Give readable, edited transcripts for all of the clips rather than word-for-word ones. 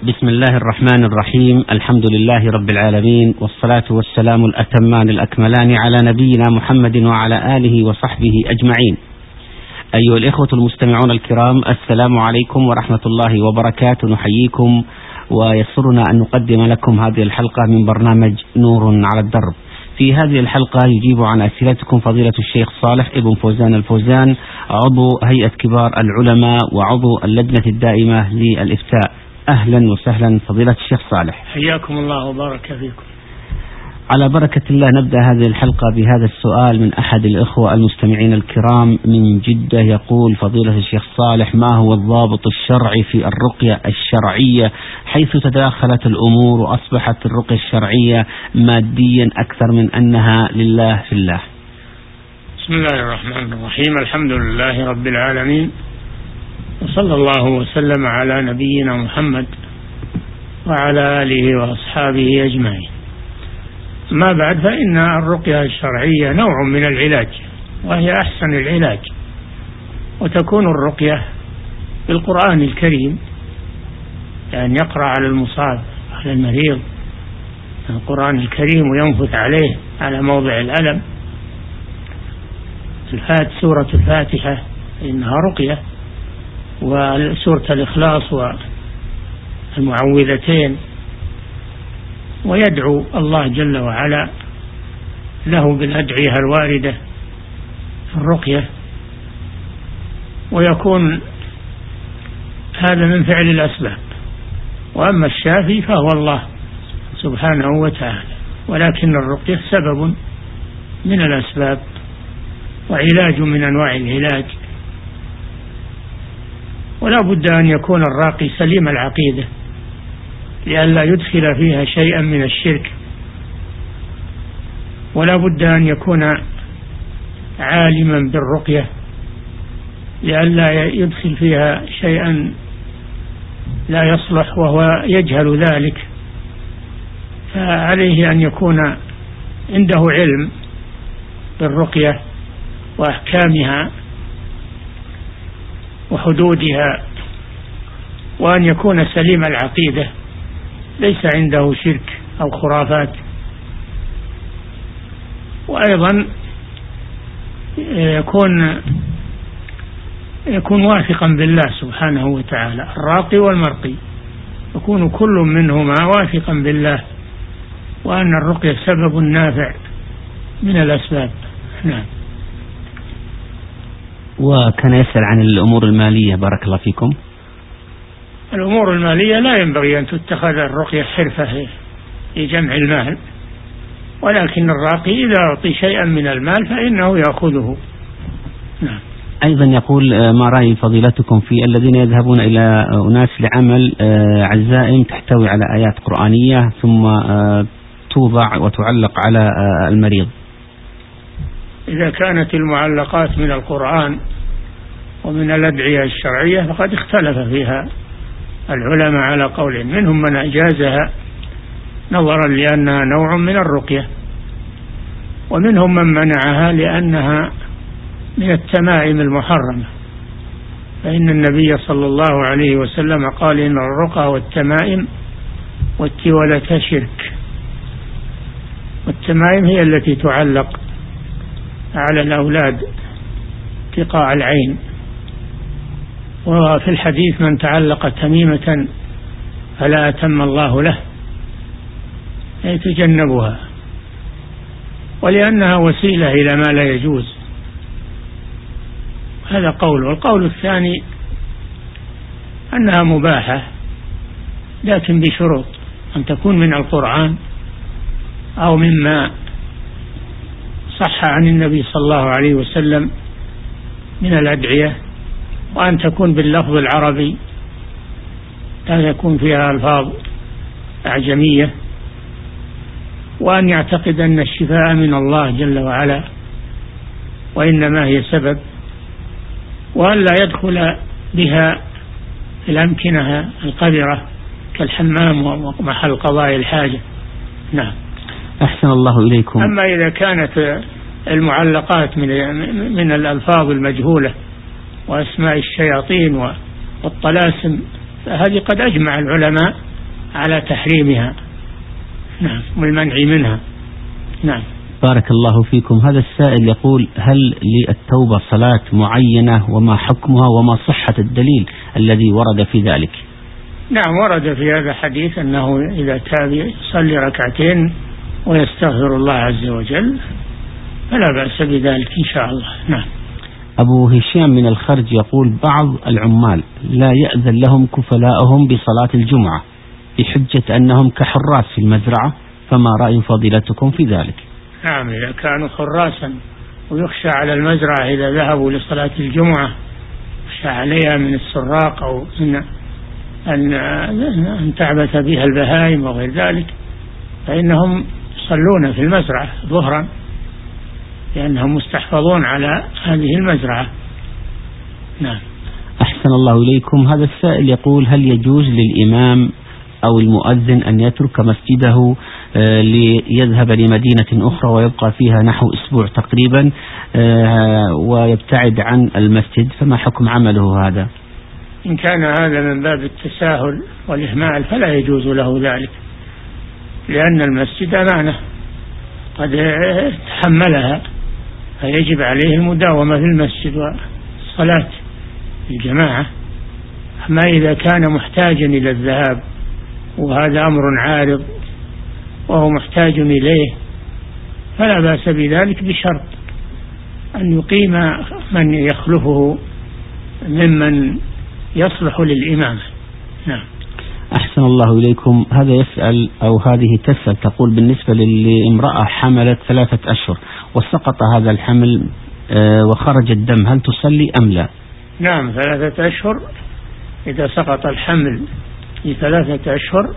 بسم الله الرحمن الرحيم. الحمد لله رب العالمين، والصلاة والسلام الأتمان الأكملان على نبينا محمد وعلى آله وصحبه أجمعين. أيها الإخوة المستمعون الكرام، السلام عليكم ورحمة الله وبركاته. نحييكم ويسرنا أن نقدم لكم هذه الحلقة من برنامج نور على الدرب. في هذه الحلقة يجيب عن أسئلتكم فضيلة الشيخ صالح ابن فوزان الفوزان، عضو هيئة كبار العلماء وعضو اللجنة الدائمة للإفتاء. أهلا وسهلا فضيلة الشيخ صالح، حياكم الله وبارك فيكم. على بركة الله نبدأ هذه الحلقة بهذا السؤال من أحد الإخوة المستمعين الكرام من جدة. يقول فضيلة الشيخ صالح: ما هو الضابط الشرعي في الرقية الشرعية حيث تداخلت الأمور وأصبحت الرقية الشرعية ماديا أكثر من أنها لله في الله؟ بسم الله الرحمن الرحيم. الحمد لله رب العالمين، وصلى الله وسلم على نبينا محمد وعلى آله وأصحابه أجمعين. ما بعد، فإن الرقية الشرعية نوع من العلاج، وهي أحسن العلاج، وتكون الرقية بالقرآن الكريم، يعني يقرأ على المصاب على المريض القرآن الكريم وينفث عليه على موضع الألم. سورة الفاتحة إنها رقية، وسورة الإخلاص والمعوذتين، ويدعو الله جل وعلا له بالأدعية الواردة في الرقية، ويكون هذا من فعل الأسباب. وأما الشافي فهو الله سبحانه وتعالى، ولكن الرقية سبب من الأسباب وعلاج من أنواع العلاج. ولا بد أن يكون الراقي سليم العقيدة لئلا يدخل فيها شيئا من الشرك، ولا بد أن يكون عالما بالرقية لئلا يدخل فيها شيئا لا يصلح وهو يجهل ذلك. فعليه أن يكون عنده علم بالرقية وأحكامها وحدودها، وأن يكون سليم العقيدة ليس عنده شرك أو خرافات. وأيضا يكون واثقا بالله سبحانه وتعالى. الراقي والمرقي يكون كل منهما واثقا بالله، وأن الرقية سبب نافع من الأسباب. نعم. وكان يسأل عن الأمور المالية، بارك الله فيكم. الأمور المالية لا ينبغي أن تتخذ الرقية حرفة لجمع المال، ولكن الراقي إذا أعطي شيئا من المال فإنه يأخذه. نعم. أيضا يقول: ما رأي فضيلتكم في الذين يذهبون إلى أناس لعمل عزائم تحتوي على آيات قرآنية ثم توضع وتعلق على المريض؟ إذا كانت المعلقات من القرآن ومن الأدعية الشرعية فقد اختلف فيها العلماء على قول، منهم من أجازها نظرا لأنها نوع من الرقية، ومنهم من منعها لأنها من التمائم المحرمة، فإن النبي صلى الله عليه وسلم قال: إن الرقى والتمائم والتولة شرك. والتمائم هي التي تعلق على الأولاد اتقاء العين، وفي الحديث: من تعلق تميمة فلا أتم الله له، يتجنبها، ولأنها وسيلة إلى ما لا يجوز. هذا قول. والقول الثاني أنها مباحة، لكن بشروط: أن تكون من القرآن أو مما صح عن النبي صلى الله عليه وسلم من الأدعية، وأن تكون باللفظ العربي لا يكون فيها ألفاظ أعجمية، وأن يعتقد أن الشفاء من الله جل وعلا وإنما هي سبب، وأن لا يدخل بها في الأمكنة القذرة كالحمام ومحل قضاء الحاجة. نعم. أحسن الله إليكم. أما إذا كانت المعلقات من الألفاظ المجهولة وأسماء الشياطين والطلاسم، فهذه قد أجمع العلماء على تحريمها، نعم، والمنع منها. نعم. بارك الله فيكم. هذا السائل يقول: هل للتوبة صلاة معينة، وما حكمها، وما صحة الدليل الذي ورد في ذلك؟ نعم، ورد في هذا حديث أنه إذا تاب يصلي ركعتين ويستغفر الله عز وجل فلا بأس بذلك إن شاء الله. نعم. أبو هشام من الخرج يقول: بعض العمال لا يأذن لهم كفلاءهم بصلاة الجمعة بحجة أنهم كحراس في المزرعة، فما رأي فضيلتكم في ذلك؟ نعم، إذا كانوا حراسا ويخشى على المزرعة إذا ذهبوا لصلاة الجمعة يخشى عليها من السراق أو من أن تعبث بها البهائم وغير ذلك، فإنهم يصلون في المزرعة ظهرا لأنهم مستحفظون على هذه المزرعة. نعم. أحسن الله إليكم. هذا السائل يقول: هل يجوز للإمام أو المؤذن أن يترك مسجده ليذهب لمدينة أخرى ويبقى فيها نحو أسبوع تقريبا ويبتعد عن المسجد، فما حكم عمله هذا؟ إن كان هذا من باب التساهل والإهمال فلا يجوز له ذلك، لأن المسجد أمانة قد تحملها، فيجب عليه المداومة في المسجد والصلاة الجماعة. أما إذا كان محتاجا إلى الذهاب وهذا أمر عارض وهو محتاج إليه فلا بأس بذلك، بشرط أن يقيم من يخلفه ممن يصلح للإمامة. نعم. أحسن الله إليكم. هذا يسأل أو هذه تسأل تقول: بالنسبة لامرأة حملت 3 أشهر وسقط هذا الحمل وخرج الدم، هل تصلي أم لا؟ نعم، 3 أشهر إذا سقط الحمل في 3 أشهر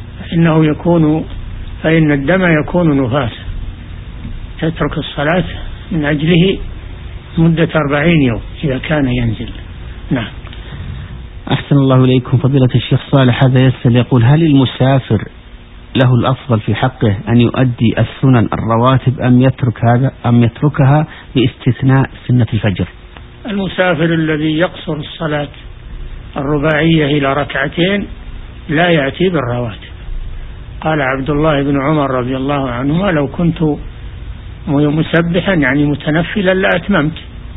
فإن الدم يكون نفاسا، تترك الصلاة من أجله مدة 40 يوم إذا كان ينزل. نعم. أحسن الله إليكم. فضيلة الشيخ صالح هذا يسأل يقول: هل المسافر له الأفضل في حقه أن يؤدي السنن الرواتب أم يتركها باستثناء سنة الفجر؟ المسافر الذي يقصر الصلاة الرباعية إلى 2 لا يأتي بالرواتب. قال عبد الله بن عمر رضي الله عنهما: لو كنت مسبحا يعني متنفلا لأتممت،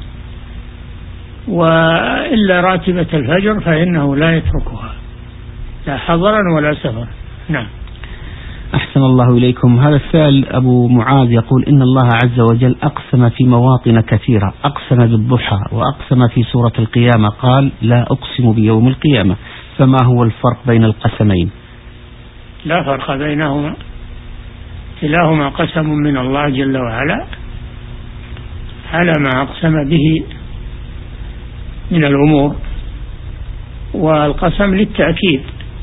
وإلا راتبة الفجر فإنه لا يتركها لا حضرا ولا سفرا. نعم. أحسن الله إليكم. هذا السائل أبو معاذ يقول: إن الله عز وجل أقسم في مواطن كثيرة، أقسم بالضحى وأقسم في سورة القيامة قال: لا أقسم بيوم القيامة، فما هو الفرق بين القسمين؟ لا فرق بينهما، كلاهما قسم من الله جل وعلا على ما أقسم به من الأمور، والقسم للتأكيد،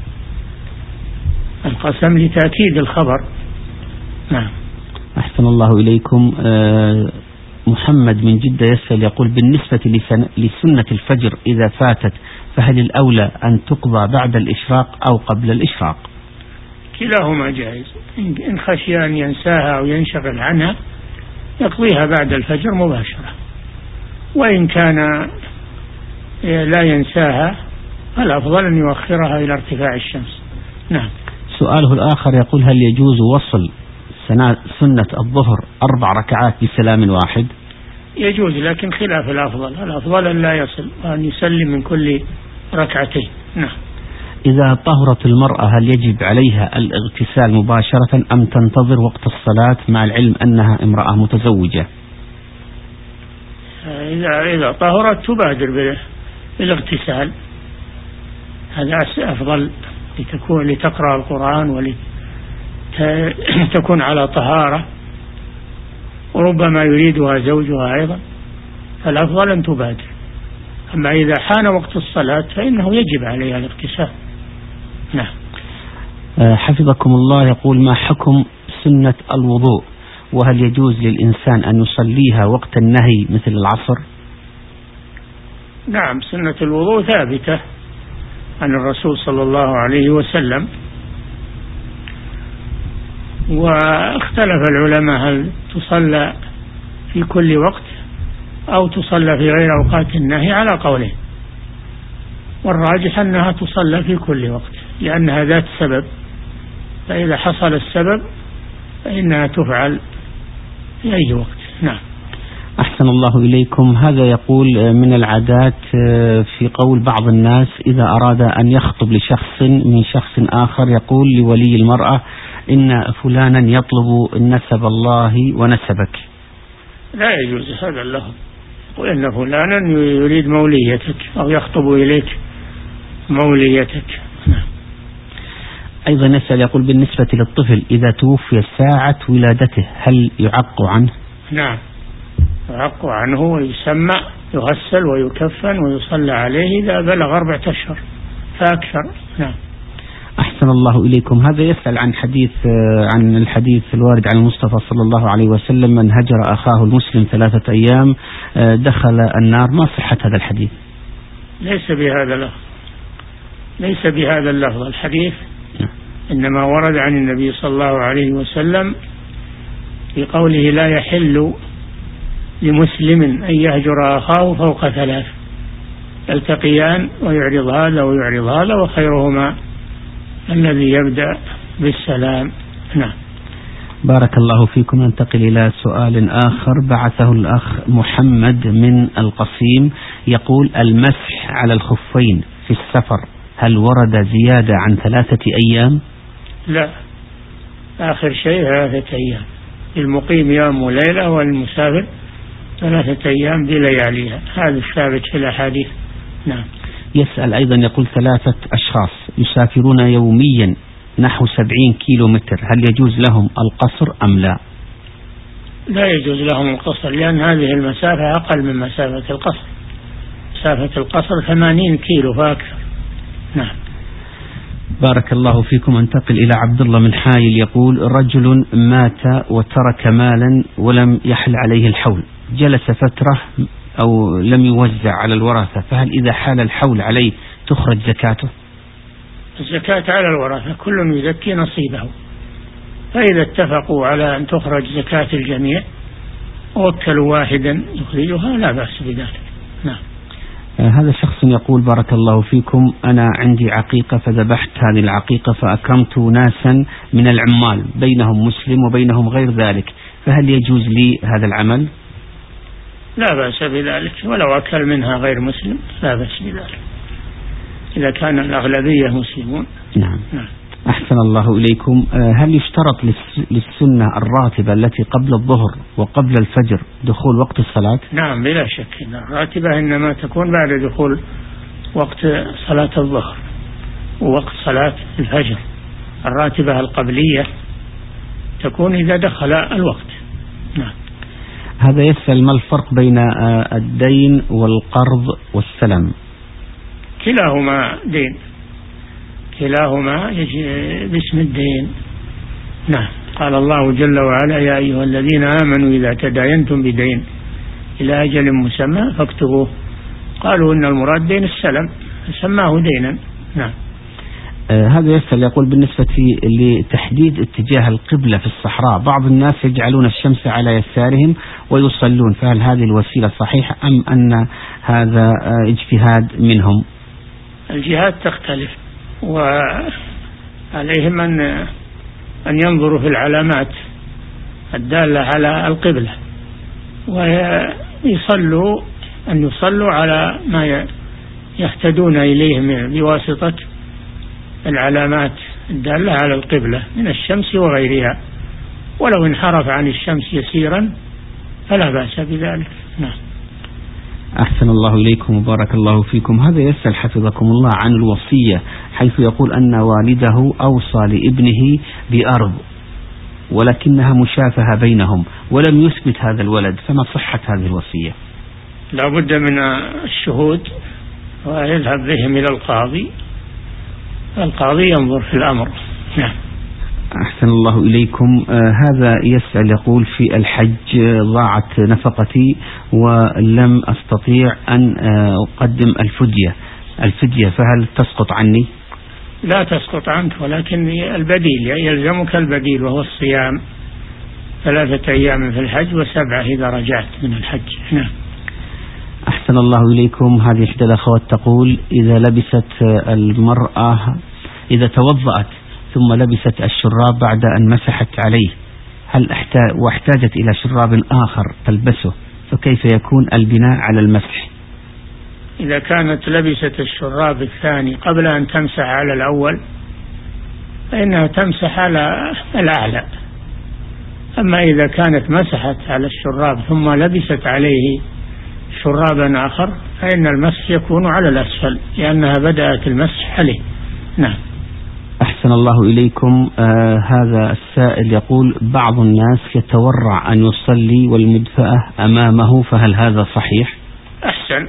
القسم لتأكيد الخبر. نعم. أحسن الله إليكم. محمد من جدة يسأل يقول: بالنسبة لسنة الفجر إذا فاتت فهل الأولى أن تقضى بعد الإشراق أو قبل الإشراق؟ كلاهما جائز، إن خشي أن ينساها أو ينشغل عنها يقضيها بعد الفجر مباشرة، وإن كان لا ينساها الأفضل أن يؤخرها إلى ارتفاع الشمس. نعم. سؤاله الآخر يقول: هل يجوز وصل سنة الظهر 4 ركعات بسلام واحد؟ يجوز، لكن خلاف الأفضل أن لا يصل وأن يسلم من كل 2. نعم. إذا طهرت المرأة هل يجب عليها الاغتسال مباشرة أم تنتظر وقت الصلاة مع العلم أنها امرأة متزوجة؟ إذا طهرت تبادر بالاغتسال، هذا أفضل لتقرأ القرآن ولتكون على طهارة، وربما يريدها زوجها أيضا، فالأفضل أن تبادر. أما إذا حان وقت الصلاة فإنه يجب عليها الاغتسال. نعم. حفظكم الله يقول: ما حكم سنة الوضوء، وهل يجوز للإنسان أن يصليها وقت النهي مثل العصر؟ نعم، سنة الوضوء ثابتة عن الرسول صلى الله عليه وسلم، واختلف العلماء هل تصلى في كل وقت أو تصلى في غير أوقات النهي على قولين، والراجح أنها تصلى في كل وقت. لأنها ذات سبب، فإذا حصل السبب فإنها تفعل في أي وقت. نعم. أحسن الله إليكم. هذا يقول من العادات في قول بعض الناس إذا أراد أن يخطب لشخص من شخص آخر يقول لولي المرأة إن فلانا يطلب نسب الله ونسبك. لا يجوز هذا اللفظ، يقول إن فلانا يريد موليتك أو يخطب إليك موليتك. نعم. أيضا يسأل يقول بالنسبة للطفل إذا توفي ساعة ولادته هل يعق عنه؟ نعم، يعق عنه ويسمع، يغسل ويكفن ويصلى عليه إذا بلغ 4 أشهر فأكثر. نعم. أحسن الله إليكم. هذا يسأل عن الحديث الوارد عن المصطفى صلى الله عليه وسلم من هجر أخاه المسلم 3 أيام دخل النار. ما صحة هذا الحديث؟ ليس بهذا اللفظ الحديث، إنما ورد عن النبي صلى الله عليه وسلم في قوله لا يحل لمسلم أن يهجر أخاه فوق 3 يلتقيان ويعرض هذا ويعرض هذا وخيرهما الذي يبدأ بالسلام. نعم. بارك الله فيكم. ننتقل إلى سؤال آخر بعثه الأخ محمد من القصيم يقول المسح على الخفين في السفر هل ورد زيادة عن 3 أيام؟ لا، آخر شيء 3 أيام، المقيم يوم وليلة والمسافر 3 أيام بلياليها، هذا الثابت في الأحاديث. نعم. يسأل أيضا يقول 3 أشخاص يسافرون يوميا نحو 70 كيلو متر هل يجوز لهم القصر أم لا؟ لا يجوز لهم القصر، لأن هذه المسافة أقل من مسافة القصر، مسافة القصر 80 كيلو فأكثر. نعم. بارك الله فيكم. انتقل إلى عبد الله من حايل يقول رجل مات وترك مالا ولم يحل عليه الحول، جلس فترة أو لم يوزع على الورثة، فهل إذا حال الحول عليه تخرج زكاته؟ الزكاة على الورثة، كل يزكي نصيبه، فإذا اتفقوا على أن تخرج زكاة الجميع ووكلوا واحدا يخرجها لا بأس بذلك. نعم. هذا شخص يقول بارك الله فيكم أنا عندي عقيقة فذبحت هذه العقيقة فأكرمت ناسا من العمال بينهم مسلم وبينهم غير ذلك، فهل يجوز لي هذا العمل؟ لا بأس بذلك، ولو أكل منها غير مسلم لا بأس بذلك إذا كان الأغلبية مسلمون. نعم. أحسن الله إليكم. هل يشترط للسنة الراتبة التي قبل الظهر وقبل الفجر دخول وقت الصلاة؟ نعم بلا شك، الراتبة إنما تكون بعد دخول وقت صلاة الظهر ووقت صلاة الفجر، الراتبة القبلية تكون إذا دخل الوقت. نعم. هذا يسأل ما الفرق بين الدين والقرض والسلم؟ كلاهما دين، كلاهما باسم الدين. نعم. قال الله جل وعلا يا أيها الذين آمنوا إذا تداينتم بدين إلى أجل مسمى فاكتبوه، قالوا إن المراد دين السلم سماه دينا. نعم. هذا يسأل يقول بالنسبة لتحديد اتجاه القبلة في الصحراء بعض الناس يجعلون الشمس على يسارهم ويصلون، فهل هذه الوسيلة صحيحة أم أن هذا اجتهاد منهم؟ الجهات تختلف، وعليهم أن ينظروا في العلامات الدالة على القبلة ويصلوا على ما يهتدون إليه بواسطة العلامات الدالة على القبلة من الشمس وغيرها، ولو انحرف عن الشمس يسيرا فلا بأس بذلك. نعم. أحسن الله إليكم وبارك الله فيكم. هذا يسأل حفظكم الله عن الوصية، حيث يقول أن والده أوصى لابنه بأرض ولكنها مشافهة بينهم ولم يثبت هذا الولد، فما صحة هذه الوصية؟ لا بد من الشهود ويذهب بهم إلى القاضي ينظر في الأمر. نعم. أحسن الله إليكم. هذا يسأل يقول في الحج ضاعت نفقتي ولم أستطيع أن أقدم الفدية فهل تسقط عني؟ لا تسقط عنك، ولكن البديل يلزمك البديل وهو الصيام 3 أيام في الحج و7 إذا رجعت من الحج. نعم. أحسن الله إليكم. هذه إحدى الأخوات تقول إذا لبست المرأة إذا توضأت ثم لبست الشراب بعد أن مسحت عليه واحتاجت إلى شراب آخر تلبسه، فكيف يكون البناء على المسح؟ إذا كانت لبست الشراب الثاني قبل أن تمسح على الأول فإنها تمسح على الأعلى. أما إذا كانت مسحت على الشراب ثم لبست عليه شرابا آخر فإن المسح يكون على الأسفل لأنها بدأت المسح عليه. نعم. أحسن الله إليكم. هذا السائل يقول بعض الناس يتورع أن يصلي والمدفأة أمامه، فهل هذا صحيح؟ أحسن،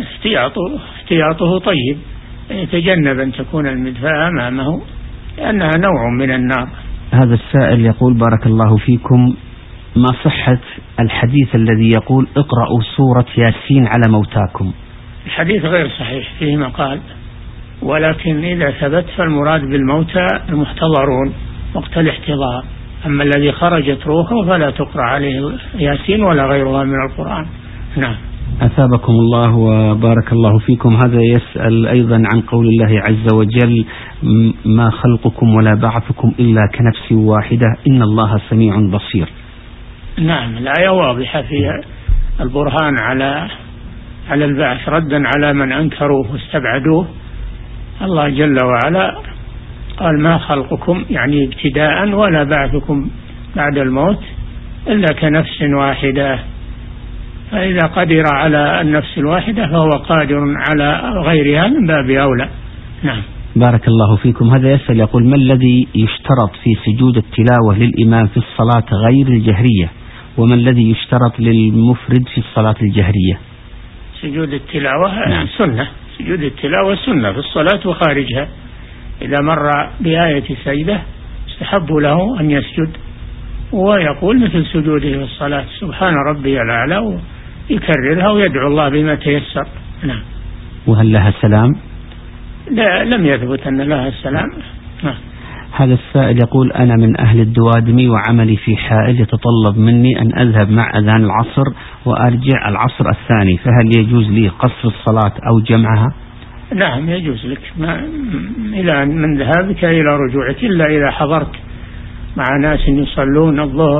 احتياطه طيب، يتجنب أن تكون المدفأة أمامه لأنها نوع من النار. هذا السائل يقول بارك الله فيكم، ما صحة الحديث الذي يقول اقرأوا سورة ياسين على موتاكم؟ الحديث غير صحيح، فيه مقال، ولكن إذا ثبت فالمراد بالموتى المحتضرون وقت الاحتضار، أما الذي خرجت روحه فلا تقرأ عليه ياسين ولا غيرها من القرآن. نعم. أثابكم الله وبارك الله فيكم. هذا يسأل أيضا عن قول الله عز وجل ما خلقكم ولا بعثكم إلا كنفس واحدة إن الله سميع بصير. نعم، الآية واضحة فيها البرهان على البعث ردا على من أنكروه واستبعدوه. الله جل وعلا قال ما خلقكم يعني ابتداء ولا بعثكم بعد الموت إلا كنفس واحدة، فإذا قدر على النفس الواحدة فهو قادر على غيرها من باب أولى. نعم. بارك الله فيكم. هذا يسأل يقول ما الذي يشترط في سجود التلاوة للإمام في الصلاة غير الجهرية، وما الذي يشترط للمفرد في الصلاة الجهرية؟ سجود التلاوة نعم. سنة، سجود التلاوة سنة في الصلاة وخارجها. إذا مر بآية سجدة استحب له أن يسجد ويقول مثل سجوده في الصلاة سبحان ربي الأعلى، يكررها ويدعو الله بما تيسر. نعم. وهل لها سلام؟ لا، لم يثبت أن لها السلام. نعم. هذا السائل يقول أنا من أهل الدوادمي وعملي في حائل يتطلب مني أن أذهب مع أذان العصر وأرجع العصر الثاني، فهل يجوز لي قصر الصلاة أو جمعها؟ نعم يجوز لك إلى من ذهابك إلى رجوعك، إلا إذا حضرت مع ناس يصلون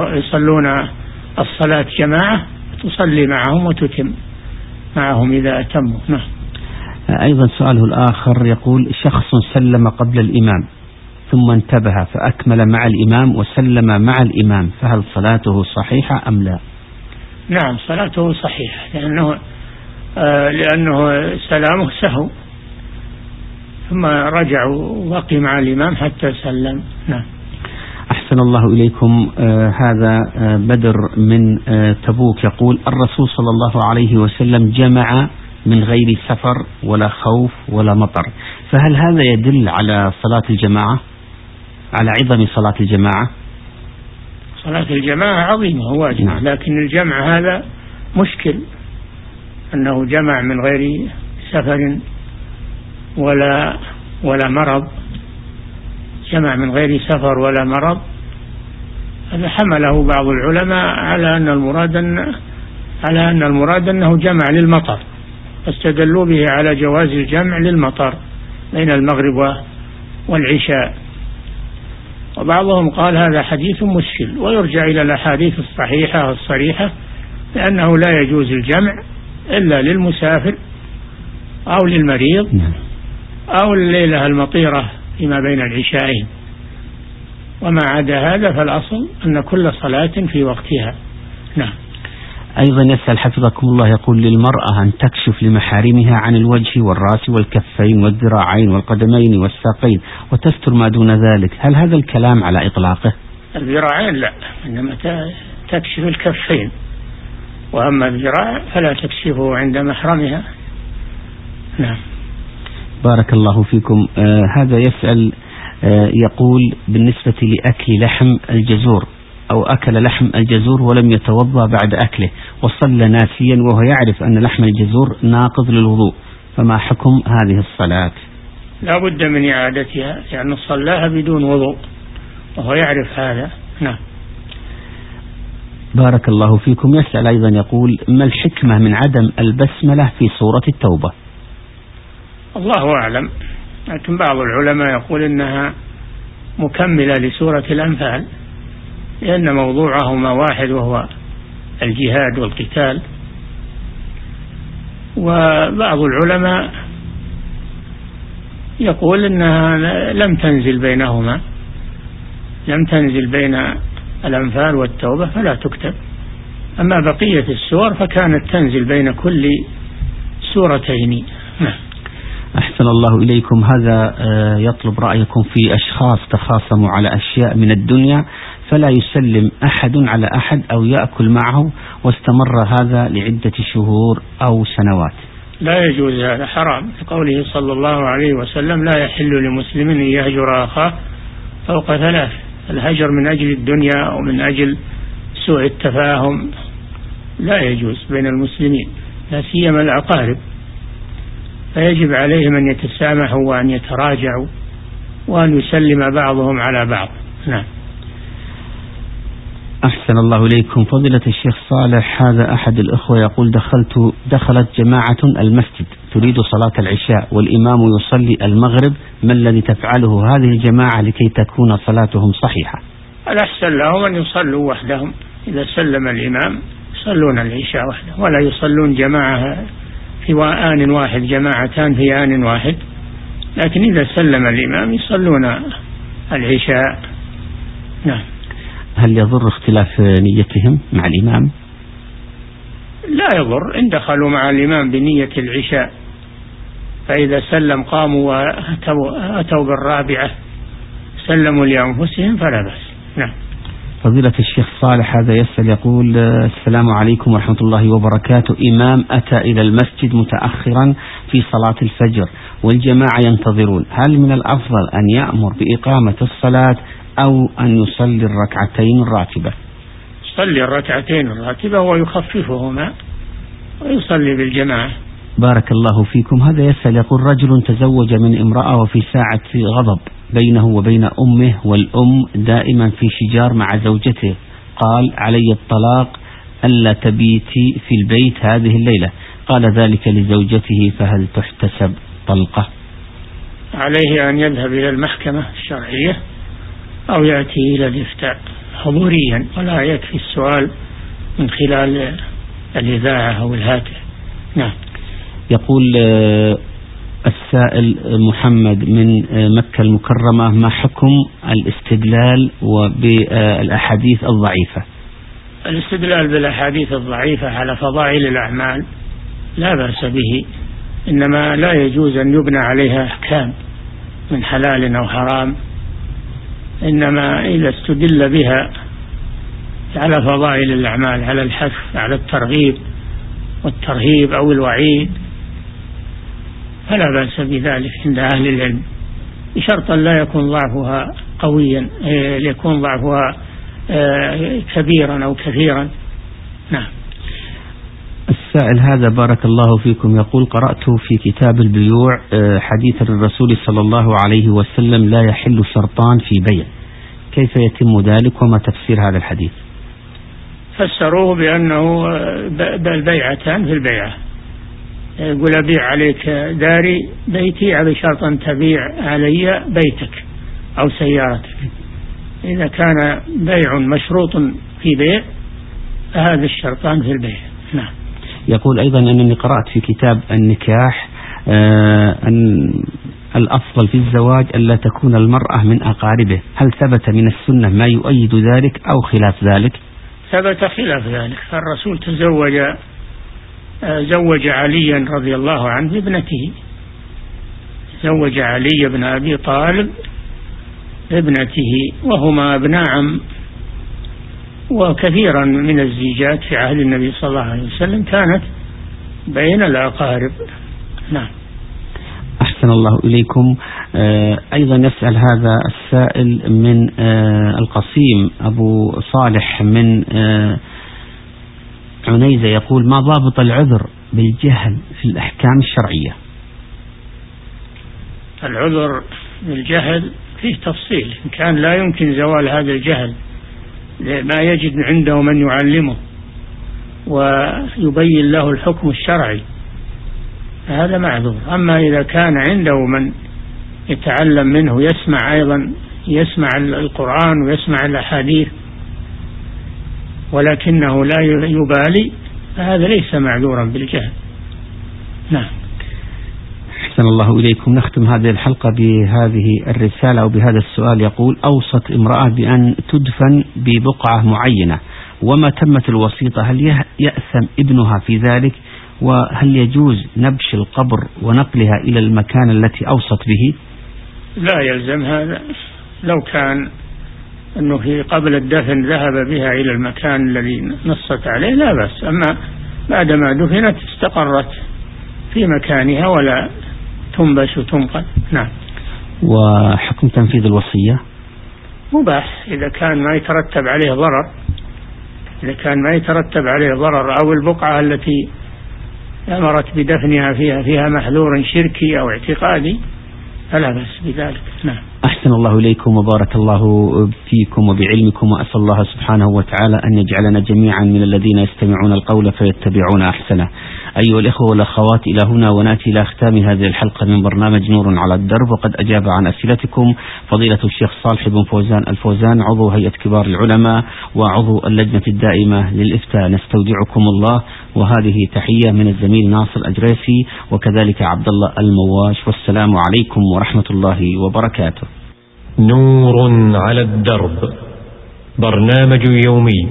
الصلاة جماعة تصلي معهم وتتم معهم إذا أتموا. نعم. أيضا سؤاله الآخر يقول شخص سلم قبل الإمام ثم انتبه فأكمل مع الإمام وسلم مع الإمام، فهل صلاته صحيحة أم لا؟ نعم صلاته صحيحة، لأنه سلامه سهو، ثم رجع وبقي مع الإمام حتى سلم. نعم. أحسن الله إليكم. هذا بدر من تبوك يقول الرسول صلى الله عليه وسلم جمع من غير سفر ولا خوف ولا مطر، فهل هذا يدل على صلاة الجماعة، على عظم صلاة الجماعة؟ صلاة الجماعة عظيمة وواجبة. نعم. لكن الجمع هذا مشكل، أنه جمع من غير سفر ولا مرض، جمع من غير سفر ولا مرض، هذا حمله بعض العلماء على أن المراد أنه جمع للمطر، فاستدلوا به على جواز الجمع للمطر بين المغرب والعشاء. وبعضهم قال هذا حديث مشكل، ويرجع إلى الأحاديث الصحيحة الصريحة لأنه لا يجوز الجمع إلا للمسافر أو للمريض أو الليلة المطيرة فيما بين العشاءين، وما عدا هذا فالأصل أن كل صلاة في وقتها. نعم. أيضا يسأل حفظكم الله يقول للمرأة أن تكشف لمحارمها عن الوجه والرأس والكفين والذراعين والقدمين والساقين وتستر ما دون ذلك، هل هذا الكلام على إطلاقه؟ الذراعين لا، إنما تكشف الكفين، وأما الذراع فلا تكشفه عند محرمها. نعم. بارك الله فيكم. هذا يسأل يقول بالنسبة لأكل لحم الجزور أو أكل لحم الجزور ولم يتوضأ بعد أكله وصلى ناسيا وهو يعرف أن لحم الجزور ناقض للوضوء، فما حكم هذه الصلاة؟ لا بد من إعادتها لأنه صلاها بدون وضوء وهو يعرف هذا. نعم. بارك الله فيكم. يسأل أيضا يقول ما الحكمة من عدم البسملة في سورة التوبة؟ الله أعلم، لكن بعض العلماء يقول إنها مكملة لسورة الأنفال، لأن موضوعهما واحد وهو الجهاد والقتال. وبعض العلماء يقول إنها لم تنزل بينهما، لم تنزل بين الأنفال والتوبة فلا تكتب. أما بقية السور فكانت تنزل بين كل سورتين. أحسن الله إليكم. هذا يطلب رأيكم في أشخاص تخاصموا على أشياء من الدنيا فلا يسلم أحد على أحد أو يأكل معه، واستمر هذا لعدة شهور أو سنوات. لا يجوز، هذا حرام، لقوله صلى الله عليه وسلم: لا يحل لمسلم أن يهجر أخاه فوق 3. الهجر من أجل الدنيا أو من أجل سوء التفاهم لا يجوز بين المسلمين، لا سيما الأقارب، فيجب عليهم أن يتسامحوا وأن يتراجعوا وأن يسلم بعضهم على بعض. نعم. أحسن الله إليكم. فضيلة الشيخ صالح، هذا أحد الأخوة يقول: دخلت جماعة المسجد تريد صلاة العشاء والإمام يصلي المغرب، ما الذي تفعله هذه الجماعة لكي تكون صلاتهم صحيحة؟ الأحسن لهم أن يصلوا وحدهم، إذا سلم الإمام يصلون العشاء وحدهم، ولا يصلون جماعة في آن واحد، جماعتان في آن واحد، لكن إذا سلم الإمام يصلون العشاء. نعم. هل يضر اختلاف نيتهم مع الإمام؟ لا يضر، إن دخلوا مع الإمام بنية العشاء فإذا سلم قاموا وأتوا بالرابعة سلموا لأنفسهم فلا بأس. نعم. فضيلة الشيخ صالح، هذا يسأل يقول: السلام عليكم ورحمة الله وبركاته. إمام أتى إلى المسجد متأخرا في صلاة الفجر والجماعة ينتظرون، هل من الأفضل أن يأمر بإقامة الصلاة أو أن يصلي الركعتين الراتبة؟ يصلي الركعتين الراتبة ويخففهما ويصلي بالجماعة. بارك الله فيكم. هذا يسأل يقول: رجل تزوج من امرأة وفي ساعة غضب بينه وبين أمه، والأم دائما في شجار مع زوجته، قال: علي الطلاق ألا تبيتي في البيت هذه الليلة، قال ذلك لزوجته، فهل تحتسب طلقة؟ عليه أن يذهب إلى المحكمة الشرعية أو يأتي إلى الإفتاء حضوريا، ولا يكفي السؤال من خلال الإذاعة أو الهاتف. نعم. يقول السائل محمد من مكة المكرمة: ما حكم الاستدلال بالأحاديث الضعيفة؟ الاستدلال بالأحاديث الضعيفة على فضائل الأعمال لا بأس به، إنما لا يجوز أن يبنى عليها أحكام من حلال أو حرام، إنما إذا استدل بها على فضائل الأعمال، على الحث، على الترغيب والترهيب أو الوعيد، فلا بأس بذلك عند أهل العلم، بشرط لا يكون ضعفها قويا، يكون ضعفها كبيرا أو كثيرا. نعم. السائل هذا بارك الله فيكم يقول: قرأت في كتاب البيوع حديث الرسول صلى الله عليه وسلم: لا يحل شرطان في بيع، كيف يتم ذلك وما تفسير هذا الحديث؟ فسروه بأنه البيعتان في البيعة، يقول: أبيع عليك داري بيتي بشرط أن تبيع علي بيتك أو سيارتك. إذا كان بيع مشروط في بيع فهذا الشرطان في البيع. نعم. يقول أيضا أنني قرأت في كتاب النكاح أن الأفضل في الزواج ألا تكون المرأة من أقاربه، هل ثبت من السنة ما يؤيد ذلك أو خلاف ذلك؟ ثبت خلاف ذلك، فالرسول زوج عليا رضي الله عنه بابنته، زوج علي بن أبي طالب ابنته، وهما ابناء عم، وكثيرا من الزيجات في عهد النبي صلى الله عليه وسلم كانت بين الأقارب. نعم. أحسن الله إليكم. أيضا يسأل هذا السائل من القصيم أبو صالح من عنيزة، يقول: ما ضابط العذر بالجهل في الأحكام الشرعية؟ العذر بالجهل فيه تفصيل، إن كان لا يمكن زوال هذا الجهل ما يجد عنده من يعلمه ويبين له الحكم الشرعي هذا معذور. أما إذا كان عنده من يتعلم منه، يسمع أيضا، يسمع القرآن ويسمع الأحاديث ولكنه لا يبالي، فهذا ليس معذورا بالجهل. نعم. أحسن الله إليكم. نختم هذه الحلقة بهذه الرسالة أو بهذا السؤال، يقول: أوصت امرأة بأن تدفن ببقعة معينة وما تمت الوسيطة، هل يأثم ابنها في ذلك؟ وهل يجوز نبش القبر ونقلها إلى المكان التي أوصت به؟ لا يلزم هذا. لو كان أنه في قبل الدفن ذهب بها إلى المكان الذي نصت عليه لا بأس، أما بعدما دفنت استقرت في مكانها ولا تنبش وتنقل. نعم. وحكم تنفيذ الوصية مباح إذا كان ما يترتب عليه ضرر، إذا كان ما يترتب عليه ضرر أو البقعة التي أمرت بدفنها فيها محذور شركي أو اعتقادي فلا بأس بذلك. نعم. أحسن الله إليكم وبارك الله فيكم وبعلمكم، وأسأل الله سبحانه وتعالى أن يجعلنا جميعا من الذين يستمعون القول فيتبعون أحسنه. أيها الإخوة والأخوات، إلى هنا ونأتي إلى ختام هذه الحلقة من برنامج نور على الدرب، وقد أجاب عن أسئلتكم فضيلة الشيخ صالح بن فوزان الفوزان، عضو هيئة كبار العلماء وعضو اللجنة الدائمة للإفتاء. نستودعكم الله، وهذه تحية من الزميل ناصر أجريسي وكذلك عبد الله المواش، والسلام عليكم ورحمة الله وبركاته. نور على الدرب، برنامج يومي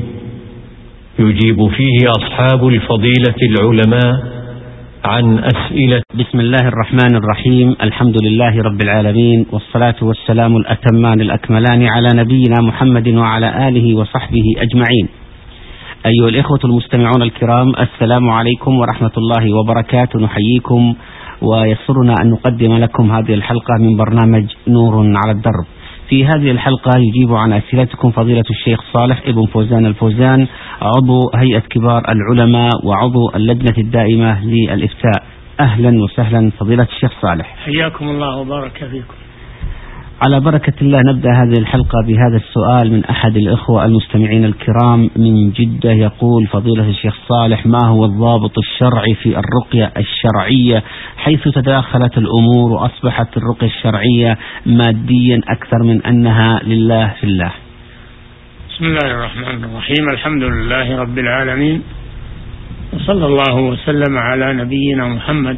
يجيب فيه أصحاب الفضيلة العلماء عن أسئلة. بسم الله الرحمن الرحيم، الحمد لله رب العالمين، والصلاة والسلام الأتمان الأكملان على نبينا محمد وعلى آله وصحبه أجمعين. أيها الإخوة المستمعون الكرام، السلام عليكم ورحمة الله وبركاته. نحييكم ويسرنا أن نقدم لكم هذه الحلقة من برنامج نور على الدرب. في هذه الحلقة يجيب عن أسئلتكم فضيلة الشيخ صالح ابن فوزان الفوزان، عضو هيئة كبار العلماء وعضو اللجنة الدائمة للإفتاء. أهلا وسهلا فضيلة الشيخ صالح. حياكم الله وبارك فيكم. على بركة الله نبدأ هذه الحلقة بهذا السؤال من أحد الإخوة المستمعين الكرام من جدة، يقول: فضيلة الشيخ صالح، ما هو الضابط الشرعي في الرقية الشرعية حيث تداخلت الأمور وأصبحت الرقية الشرعية ماديا أكثر من أنها لله في الله؟ بسم الله الرحمن الرحيم، الحمد لله رب العالمين، وصلى الله وسلم على نبينا محمد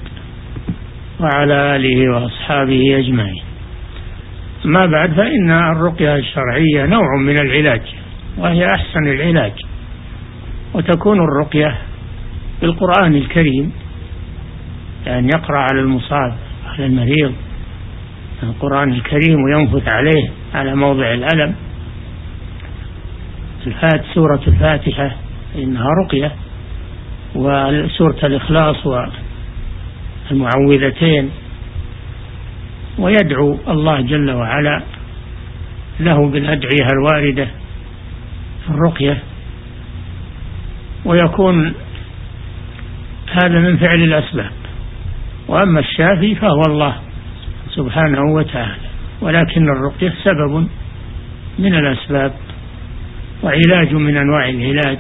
وعلى آله وأصحابه أجمعين. ما بعد، فإن الرقية الشرعية نوع من العلاج، وهي أحسن العلاج، وتكون الرقية بالقرآن الكريم، يعني يقرأ على المصاب على المريض القرآن الكريم وينفث عليه على موضع الألم. سورة الفاتحة إنها رقية، وسورة الإخلاص والمعوذتين، ويدعو الله جل وعلا له بالأدعية الواردة في الرقية، ويكون هذا من فعل الأسباب. وأما الشافي فهو الله سبحانه وتعالى، ولكن الرقية سبب من الأسباب وعلاج من أنواع العلاج،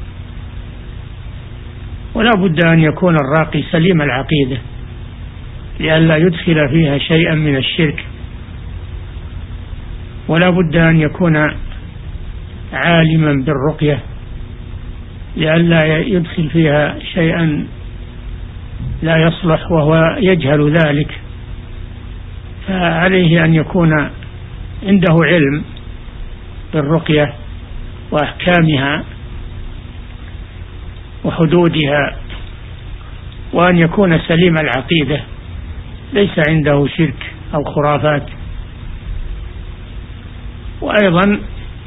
ولا بد أن يكون الراقي سليم العقيدة لئلا يدخل فيها شيئا من الشرك، ولا بد أن يكون عالما بالرقية لئلا يدخل فيها شيئا لا يصلح وهو يجهل ذلك، فعليه أن يكون عنده علم بالرقية وأحكامها وحدودها، وأن يكون سليم العقيدة ليس عنده شرك أو خرافات، وأيضا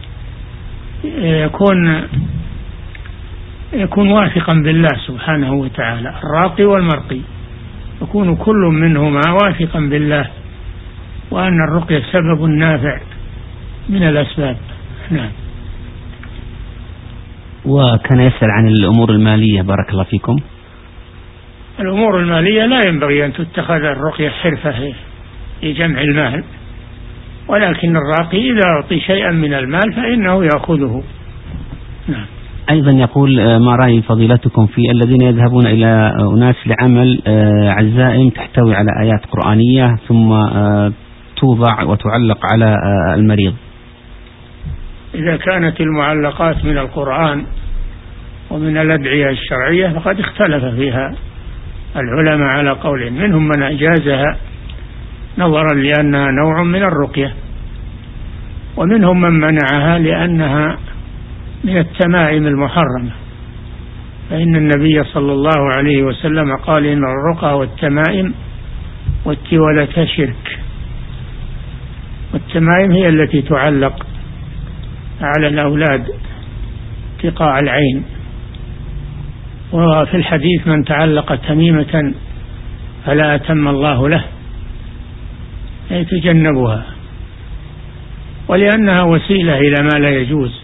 يكون واثقا بالله سبحانه وتعالى. الراقي والمرقي يكون كل منهما واثقا بالله، وأن الرقية سبب نافع من الأسباب. نعم. وكان يسأل عن الأمور المالية، بارك الله فيكم. الأمور المالية لا ينبغي أن تتخذ الرقية حرفة لجمع المال، ولكن الراقي إذا أعطي شيئا من المال فإنه يأخذه. نعم. أيضا يقول: ما رأي فضيلتكم في الذين يذهبون إلى أناس لعمل عزائم تحتوي على آيات قرآنية ثم توضع وتعلق على المريض؟ إذا كانت المعلقات من القرآن ومن الأدعية الشرعية فقد اختلف فيها العلماء على قولين، منهم من أجازها نظرا لأنها نوع من الرقية، ومنهم من منعها لأنها من التمائم المحرمة، فإن النبي صلى الله عليه وسلم قال إن الرقى والتمائم والتولة شرك. والتمائم هي التي تعلق على الأولاد اتقاء العين، وفي الحديث من تعلق تميمة فلا أتم الله له، يتجنبها، ولأنها وسيلة إلى ما لا يجوز.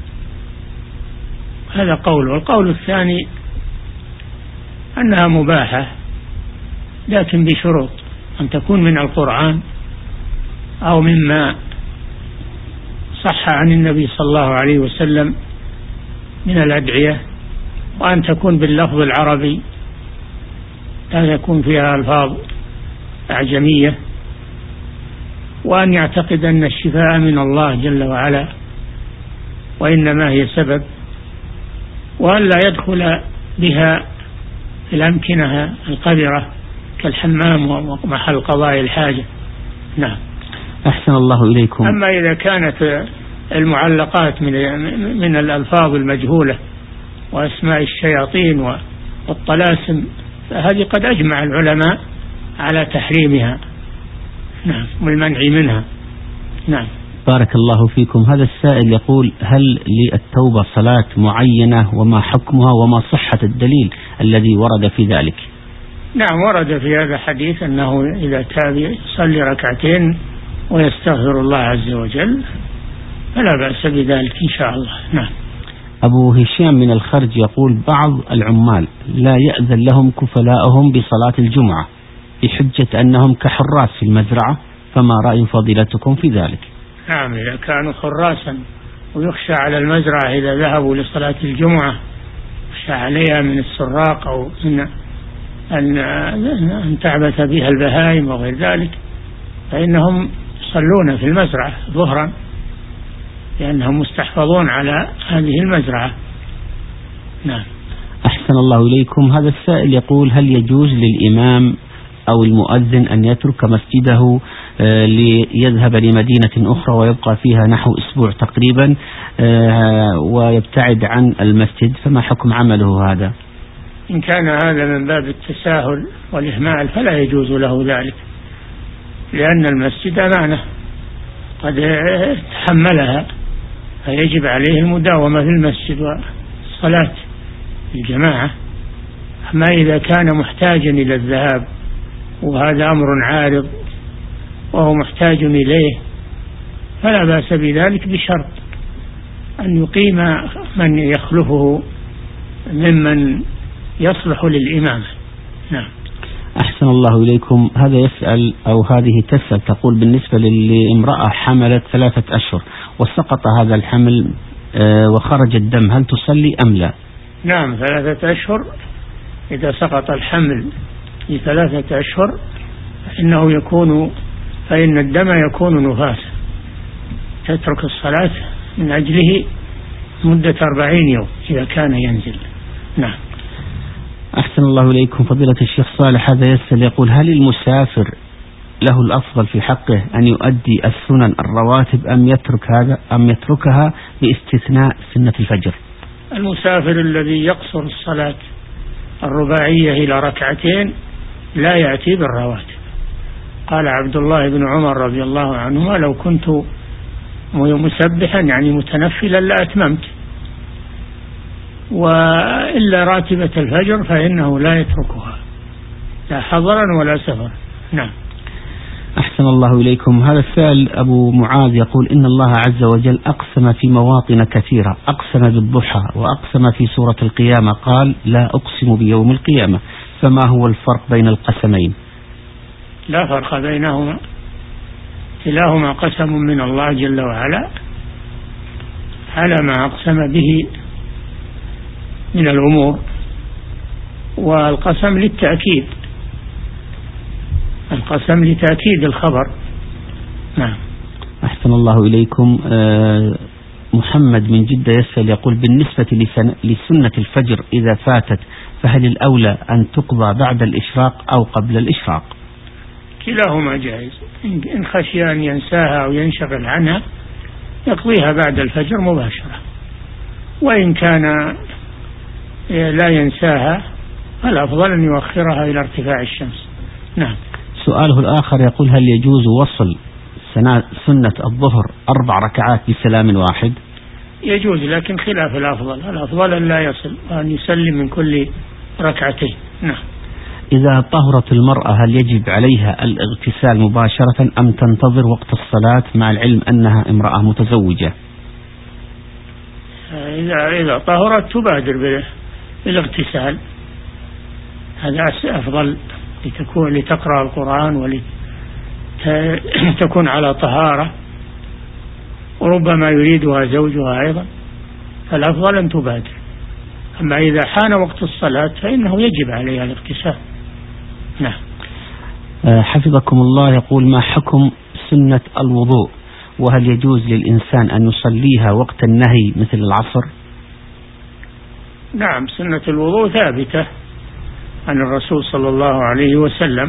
هذا قول. والقول الثاني أنها مباحة لكن بشروط، أن تكون من القرآن أو مما صح عن النبي صلى الله عليه وسلم من الأدعية، وأن تكون باللفظ العربي لا يكون فيها ألفاظ أعجمية، وأن يعتقد أن الشفاء من الله جل وعلا وإنما هي سبب، وأن لا يدخل بها في الأمكنة القذرة كالحمام ومحل قضاء الحاجة. نعم. أحسن الله إليكم. أما إذا كانت المعلقات من الألفاظ المجهولة وأسماء الشياطين والطلاسم فهذه قد أجمع العلماء على تحريمها، نعم، والمنع منها. نعم. بارك الله فيكم. هذا السائل يقول: هل للتوبة صلاة معينة وما حكمها وما صحة الدليل الذي ورد في ذلك؟ نعم، ورد في هذا حديث أنه إذا تاب يصلي ركعتين ويستغفر الله عز وجل فلا بأس بذلك إن شاء الله. نعم. أبو هشام من الخرج يقول: بعض العمال لا يأذن لهم كفلاءهم بصلاة الجمعة بحجة أنهم كحراس في المزرعة، فما رأي فضيلتكم في ذلك؟ نعم، إذا كانوا حراسا ويخشى على المزرعة إذا ذهبوا لصلاة الجمعة يخشى عليها من السراق أو من أن تعبث بها البهائم وغير ذلك، فإنهم يصلون في المزرعة ظهرا لأنهم مستحفظون على هذه المزرعة. نعم. أحسن الله إليكم. هذا السائل يقول: هل يجوز للإمام أو المؤذن أن يترك مسجده ليذهب لمدينة أخرى ويبقى فيها نحو أسبوع تقريبا ويبتعد عن المسجد، فما حكم عمله هذا؟ إن كان هذا من باب التساهل والإهمال فلا يجوز له ذلك، لأن المسجد أمانة قد تحملها، فيجب عليه المداومة في المسجد والصلاة الجماعة. أما إذا كان محتاجا إلى الذهاب وهذا أمر عارض وهو محتاج إليه فلا بأس بذلك، بشرط أن يقيم من يخلفه ممن يصلح للإمامة. نعم. أحسن الله إليكم. هذا يسأل أو هذه تسأل تقول: بالنسبة لامرأة حملت 3 أشهر وسقط هذا الحمل وخرج الدم، هل تصلي أم لا؟ نعم، 3 أشهر إذا سقط الحمل في 3 أشهر فإن الدم يكون نفاسا، تترك الصلاة من أجله مدة 40 يوم إذا كان ينزل. نعم. أحسن الله إليكم. فضيلة الشيخ صالح هذا يسأل يقول: هل المسافر له الأفضل في حقه أن يؤدي السنن الرواتب أم يتركها باستثناء سنة الفجر؟ المسافر الذي يقصر الصلاة الرباعية إلى 2 لا يأتي بالرواتب. قال عبد الله بن عمر رضي الله عنهما: لو كنت مسبحا يعني متنفلا لأتممت، وإلا راتبة الفجر فإنه لا يتركها لا حضرا ولا سفرا. نعم. أحسن الله إليكم. هذا السائل أبو معاذ يقول: إن الله عز وجل أقسم في مواطن كثيرة، أقسم بالضحى وأقسم في سورة القيامة قال: لا أقسم بيوم القيامة، فما هو الفرق بين القسمين؟ لا فرق بينهما، كلاهما قسم من الله جل وعلا على ما أقسم به من الأمور، والقسم للتأكيد، القسم لتأكيد الخبر، نعم. أحسن الله إليكم. محمد من جدة يسأل يقول بالنسبة لسنة الفجر إذا فاتت فهل الأولى أن تقضى بعد الإشراق أو قبل الإشراق؟ كلاهما جائز. إن خشي أن ينساها أو ينشغل عنها يقضيها بعد الفجر مباشرة، وإن كان لا ينساها الأفضل أن يؤخرها إلى ارتفاع الشمس. نعم. سؤاله الآخر يقول هل يجوز وصل سنة الظهر 4 ركعات بسلام واحد؟ يجوز، لكن خلاف الأفضل أن لا يصل وأن يسلم من كل ركعتين. نعم. إذا طهرت المرأة هل يجب عليها الاغتسال مباشرة أم تنتظر وقت الصلاة مع العلم أنها امرأة متزوجة؟ إذا طهرت تبادر بالاغتسال، هذا أفضل لتقرأ القرآن ولتكون على طهارة، وربما يريدها زوجها أيضا، فالأفضل أن تبادر. أما إذا حان وقت الصلاة فإنه يجب عليها الاغتسال. نعم. حفظكم الله يقول ما حكم سنة الوضوء، وهل يجوز للإنسان أن يصليها وقت النهي مثل العصر؟ نعم، سنة الوضوء ثابتة عن الرسول صلى الله عليه وسلم،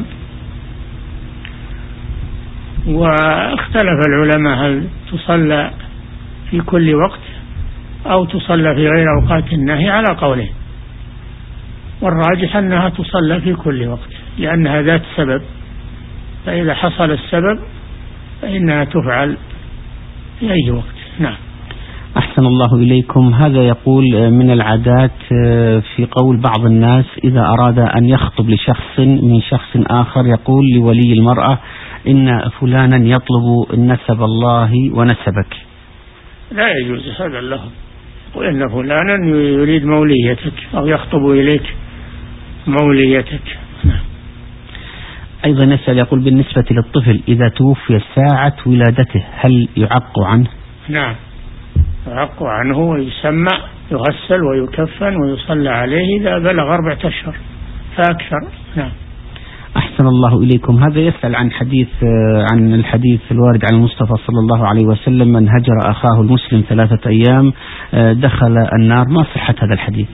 واختلف العلماء هل تصلى في كل وقت أو تصلى في غير أوقات النهي على قولين، والراجح أنها تصلى في كل وقت لأنها ذات سبب، فإذا حصل السبب فإنها تفعل في أي وقت. نعم. أحسن الله إليكم. هذا يقول من العادات في قول بعض الناس إذا أراد أن يخطب لشخص من شخص آخر يقول لولي المرأة إن فلانا يطلب نسب الله ونسبك. لا يجوز هذا اللفظ، وإن فلانا يريد موليتك أو يخطب إليك موليتك. أيضا يسأل يقول بالنسبة للطفل إذا توفي ساعة ولادته هل يعق عنه؟ نعم، يعق عنه ويسمى، يغسل ويكفن ويصلى عليه إذا بلغ 4 أشهر فأكثر. نعم. أحسن الله إليكم. هذا يسأل عن الحديث الوارد عن المصطفى صلى الله عليه وسلم من هجر أخاه المسلم 3 أيام دخل النار. ما صحة هذا الحديث؟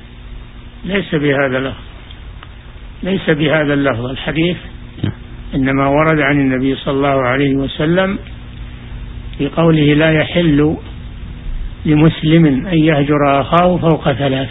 ليس بهذا اللفظ الحديث، إنما ورد عن النبي صلى الله عليه وسلم في قوله لا يحل لمسلم أن يهجر أخاه فوق 3